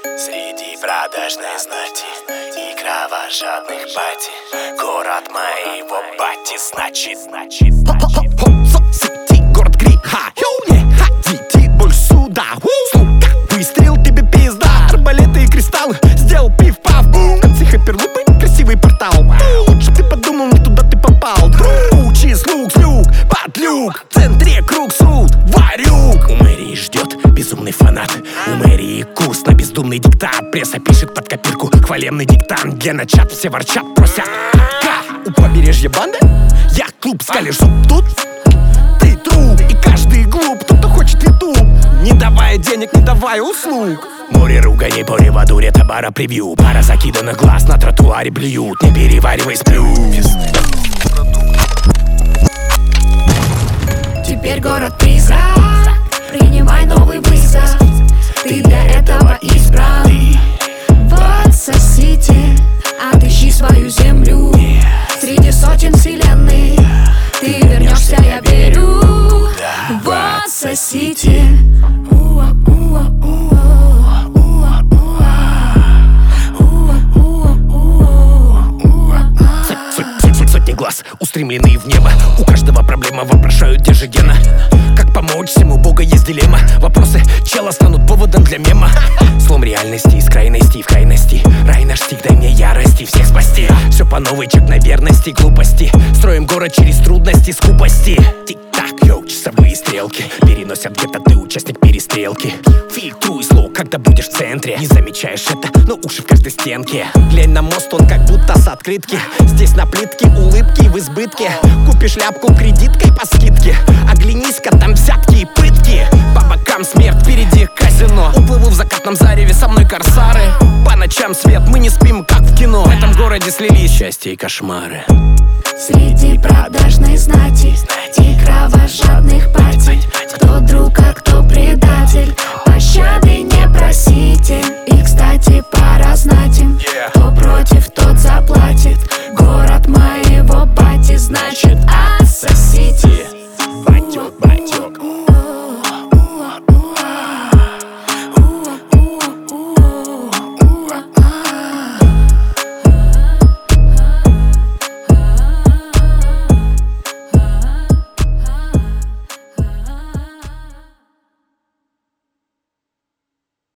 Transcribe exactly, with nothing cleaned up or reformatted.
Среди продажной знати и кровожадных пати город моего бати, значит, значит, значит. Соцсети, город греха. Не ходите больше сюда. Сука, выстрел, тебе пизда. Арбалеты и кристаллы, сделал пиф-паф. В конце хайперлупы, красивый портал. Лучше ты подумал, не туда ты попал. Учи слуг, слюг, подлюк. В центре круг суд, варюк. У мэрии ждет безумный фанат. У мэрии курс на бездумный диктат. Пресса пишет под копирку хвалебный диктант. Где на чат все ворчат, просят. У побережья банда? Я клуб, скалишь зуб тут? Ты труп, и каждый глуп. Кто-то хочет ютуб, не давая денег, не давая услуг. Море руганий по реводуре, табара превью. Пара закиданных глаз на тротуаре блюют. Не переваривай, сплю. Теперь город призрак, принимай новый вызов. Ты для этого избран. Вот Сити, отыщи свою землю. Среди сотен вселенных ты вернешься, я верю. Вот Сити. Сотни глаз, устремленные в небо. У каждого проблема, вопрошают, где же Гена. Как помочь всему, бога есть дилемма. Вопросы чела станут поводом для мема. Слом реальности из крайности в крайности. Рай наш стих, дай мне ярости всех спасти. Все по новой, чек на верности, глупости. Строим город через трудности, скупости. Тик-так, йоу, часовые стрелки переносят где-то, ты участник перестрелки. Фильтруй слог, когда будешь в центре. Не замечаешь это, но уши в каждой стенке. Глянь на мост, он как будто с открытки. Здесь на плитке улыбки в избытке. Купишь ляпку кредиткой по скидке. Оглянись-ка, там взятки и пытки. По бокам смерть, впереди казино. Уплыву в закатном зареве, со мной корсары. По ночам свет, мы не спим, как в кино. В этом городе слились счастье и кошмары. Среди продажной знати и кровожадных пати, кто друг, а кто предатель, пощады не просите. И, кстати, пора знать им, кто против, тот заплатит. Город моего бати, значит